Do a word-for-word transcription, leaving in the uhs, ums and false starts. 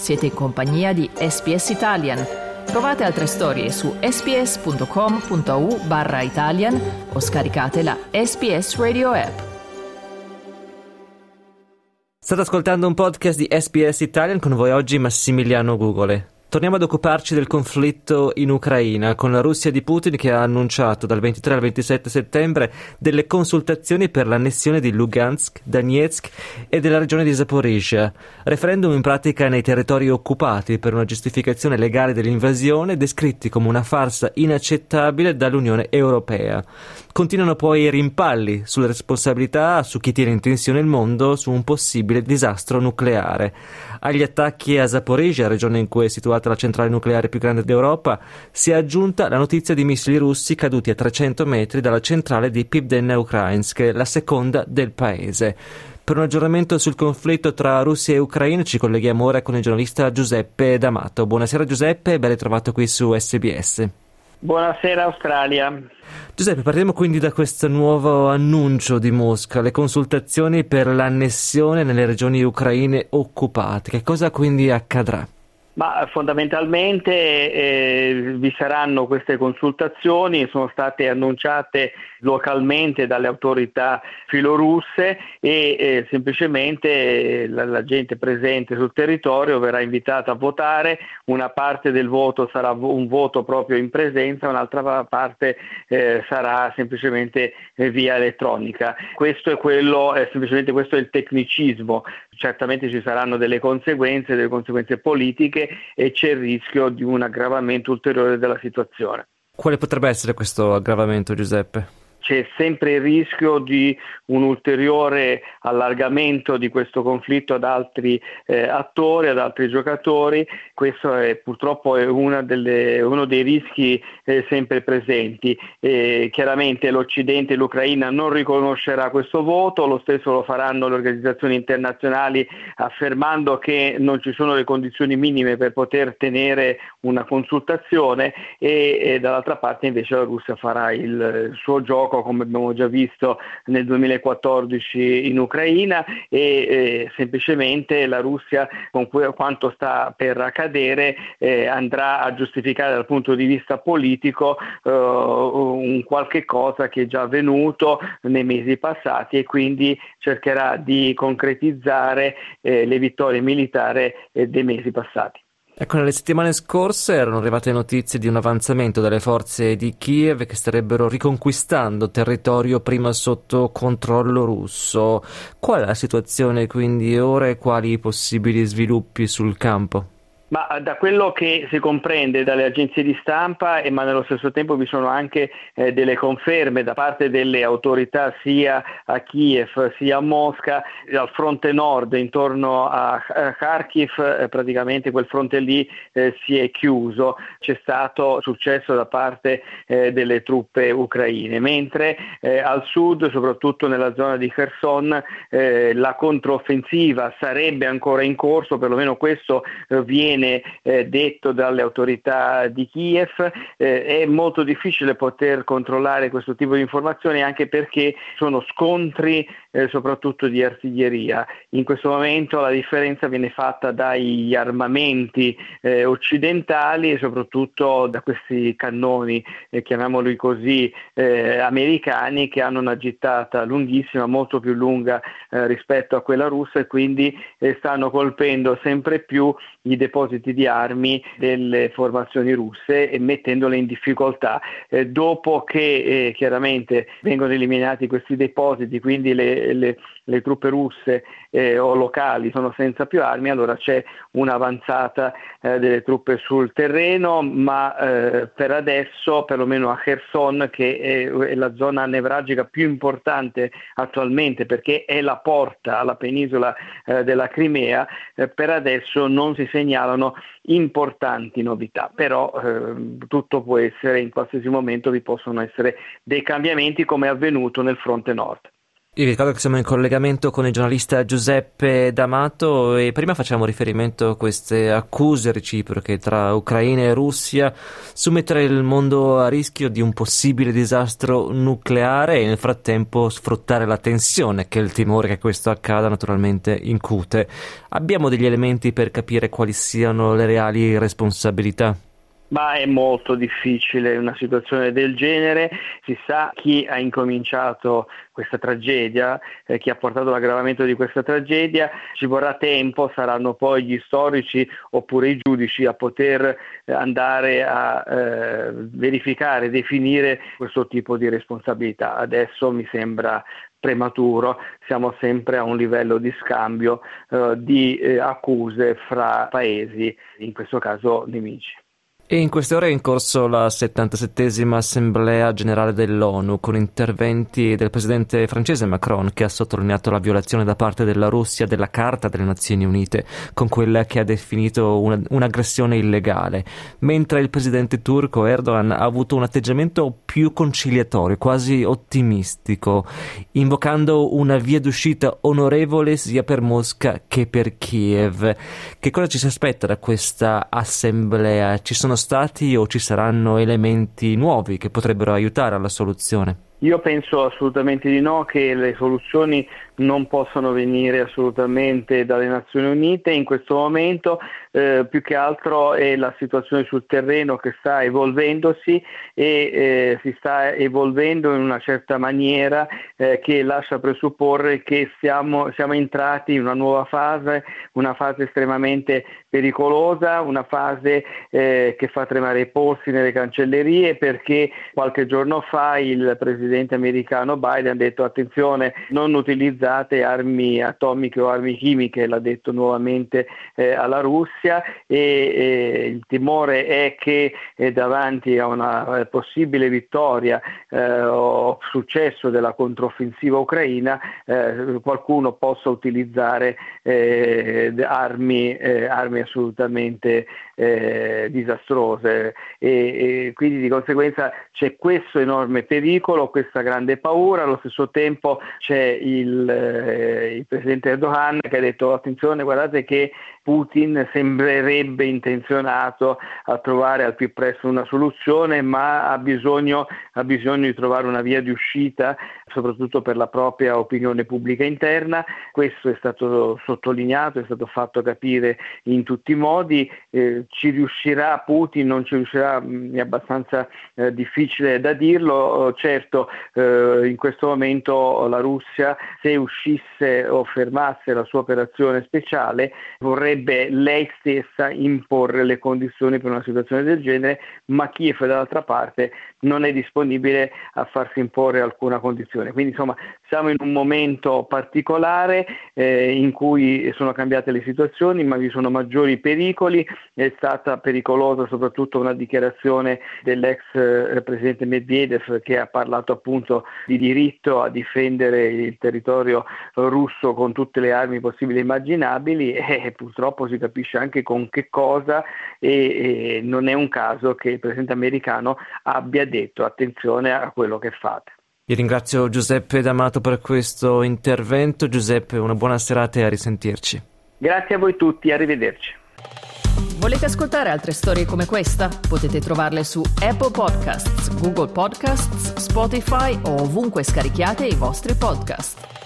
Siete in compagnia di S B S Italian. Trovate altre storie su sbs.com.au barra Italian o scaricate la S B S Radio app. State ascoltando un podcast di S B S Italian, con voi oggi Massimiliano Gugole. Torniamo ad occuparci del conflitto in Ucraina, con la Russia di Putin che ha annunciato dal ventitré al ventisette settembre delle consultazioni per l'annessione di Lugansk, Donetsk e della regione di Zaporizhzhia, referendum in pratica nei territori occupati per una giustificazione legale dell'invasione, descritti come una farsa inaccettabile dall'Unione Europea. Continuano poi i rimpalli sulle responsabilità, su chi tiene in tensione il mondo, su un possibile disastro nucleare. Agli attacchi a Zaporizhzhia, regione in cui è situata la centrale nucleare più grande d'Europa, si è aggiunta la notizia di missili russi caduti a trecento metri dalla centrale di Pivdenneukrainsк, la seconda del paese. Per un aggiornamento sul conflitto tra Russia e Ucraina ci colleghiamo ora con il giornalista Giuseppe D'Amato. Buonasera Giuseppe, ben ritrovato qui su S B S. Buonasera Australia. Giuseppe, partiamo quindi da questo nuovo annuncio di Mosca, le consultazioni per l'annessione nelle regioni ucraine occupate. Che cosa quindi accadrà? Ma fondamentalmente eh, vi saranno queste consultazioni, sono state annunciate localmente dalle autorità filorusse e eh, semplicemente eh, la, la gente presente sul territorio verrà invitata a votare. Una parte del voto sarà un voto proprio in presenza, un'altra parte eh, sarà semplicemente eh, via elettronica. Questo è quello, eh, semplicemente questo è il tecnicismo. Certamente ci saranno delle conseguenze, delle conseguenze politiche e c'è il rischio di un aggravamento ulteriore della situazione. Quale potrebbe essere questo aggravamento, Giuseppe? C'è sempre il rischio di un ulteriore allargamento di questo conflitto ad altri eh, attori, ad altri giocatori. Questo è purtroppo è una delle, uno dei rischi eh, sempre presenti. Eh, chiaramente l'Occidente e l'Ucraina non riconoscerà questo voto, lo stesso lo faranno le organizzazioni internazionali affermando che non ci sono le condizioni minime per poter tenere una consultazione e, e dall'altra parte invece la Russia farà il, il suo gioco, come abbiamo già visto nel duemilaquattordici in Ucraina, e eh, semplicemente la Russia, con cui, quanto sta per accadere, eh, andrà a giustificare dal punto di vista politico eh, un qualche cosa che è già avvenuto nei mesi passati e quindi cercherà di concretizzare eh, le vittorie militari eh, dei mesi passati. Ecco, nelle settimane scorse erano arrivate notizie di un avanzamento delle forze di Kiev che starebbero riconquistando territorio prima sotto controllo russo. Qual è la situazione quindi ora e quali i possibili sviluppi sul campo? Ma da quello che si comprende dalle agenzie di stampa, e ma nello stesso tempo vi sono anche eh, delle conferme da parte delle autorità sia a Kiev sia a Mosca, al fronte nord intorno a, a Kharkiv, eh, praticamente quel fronte lì eh, si è chiuso, c'è stato successo da parte eh, delle truppe ucraine, mentre eh, al sud, soprattutto nella zona di Kherson, eh, la controffensiva sarebbe ancora in corso, perlomeno questo eh, viene Eh, detto dalle autorità di Kiev. Eh, è molto difficile poter controllare questo tipo di informazioni anche perché sono scontri eh, soprattutto di artiglieria. In questo momento la differenza viene fatta dagli armamenti eh, occidentali e soprattutto da questi cannoni, eh, chiamiamoli così, eh, americani, che hanno una gittata lunghissima, molto più lunga eh, rispetto a quella russa, e quindi eh, stanno colpendo sempre più i depositi di armi delle formazioni russe e mettendole in difficoltà. Eh, dopo che eh, chiaramente vengono eliminati questi depositi, quindi le, le, le truppe russe eh, o locali sono senza più armi, allora c'è un'avanzata eh, delle truppe sul terreno, ma eh, per adesso, perlomeno a Kherson, che è, è la zona nevralgica più importante attualmente perché è la porta alla penisola eh, della Crimea, eh, per adesso non si segnalano importanti novità, però eh, tutto può essere, in qualsiasi momento vi possono essere dei cambiamenti come è avvenuto nel fronte nord. Io vi ricordo che siamo in collegamento con il giornalista Giuseppe D'Amato e prima facciamo riferimento a queste accuse reciproche tra Ucraina e Russia su mettere il mondo a rischio di un possibile disastro nucleare e nel frattempo sfruttare la tensione che il timore che questo accada naturalmente incute. Abbiamo degli elementi per capire quali siano le reali responsabilità? Ma è molto difficile una situazione del genere. Si sa chi ha incominciato questa tragedia, eh, chi ha portato l'aggravamento di questa tragedia. Ci vorrà tempo, saranno poi gli storici oppure i giudici a poter eh, andare a eh, verificare, definire questo tipo di responsabilità. Adesso mi sembra prematuro, siamo sempre a un livello di scambio eh, di eh, accuse fra paesi, in questo caso nemici. E in queste ore è in corso la settantasettesima Assemblea Generale dell'ONU, con interventi del presidente francese Macron, che ha sottolineato la violazione da parte della Russia della Carta delle Nazioni Unite, con quella che ha definito una, un'aggressione illegale, mentre il presidente turco Erdogan ha avuto un atteggiamento più conciliatorio, quasi ottimistico, invocando una via d'uscita onorevole sia per Mosca che per Kiev. Che cosa ci si aspetta da questa assemblea? Ci sono stati o ci saranno elementi nuovi che potrebbero aiutare alla soluzione? Io penso assolutamente di no, che le soluzioni non possono venire assolutamente dalle Nazioni Unite in questo momento, eh, più che altro è la situazione sul terreno che sta evolvendosi e eh, si sta evolvendo in una certa maniera eh, che lascia presupporre che siamo, siamo entrati in una nuova fase, una fase estremamente pericolosa, una fase eh, che fa tremare i polsi nelle cancellerie, perché qualche giorno fa il presidente americano Biden ha detto: attenzione, non utilizzate armi atomiche o armi chimiche, l'ha detto nuovamente eh, alla Russia, e eh, il timore è che eh, davanti a una eh, possibile vittoria eh, o successo della controffensiva ucraina eh, qualcuno possa utilizzare eh, armi, eh, armi assolutamente eh, disastrose e, e quindi di conseguenza c'è questo enorme pericolo, questa grande paura. Allo stesso tempo c'è il, eh, il presidente Erdogan che ha detto: attenzione, guardate che Putin sembrerebbe intenzionato a trovare al più presto una soluzione, ma ha bisogno, ha bisogno di trovare una via di uscita, soprattutto per la propria opinione pubblica interna. Questo è stato sottolineato, è stato fatto capire in tutti i modi. Eh, ci riuscirà Putin, non ci riuscirà, è abbastanza eh, difficile da dirlo. Certo, eh, in questo momento la Russia, se uscisse o fermasse la sua operazione speciale, vorrebbe lei stessa imporre le condizioni per una situazione del genere, ma Kiev dall'altra parte non è disponibile a farsi imporre alcuna condizione. Quindi insomma siamo in un momento particolare eh, in cui sono cambiate le situazioni, ma vi sono maggiori pericoli. È stata pericolosa soprattutto una dichiarazione dell'ex eh, presidente Medvedev, che ha parlato appunto di diritto a difendere il territorio russo con tutte le armi possibili e immaginabili, e purtroppo si capisce anche con che cosa, e, e non è un caso che il presidente americano abbia detto: attenzione a quello che fate. Vi ringrazio Giuseppe D'Amato per questo intervento. Giuseppe, una buona serata e a risentirci. Grazie a voi tutti, arrivederci. Volete ascoltare altre storie come questa? Potete trovarle su Apple Podcasts, Google Podcasts, Spotify o ovunque scarichiate i vostri podcast.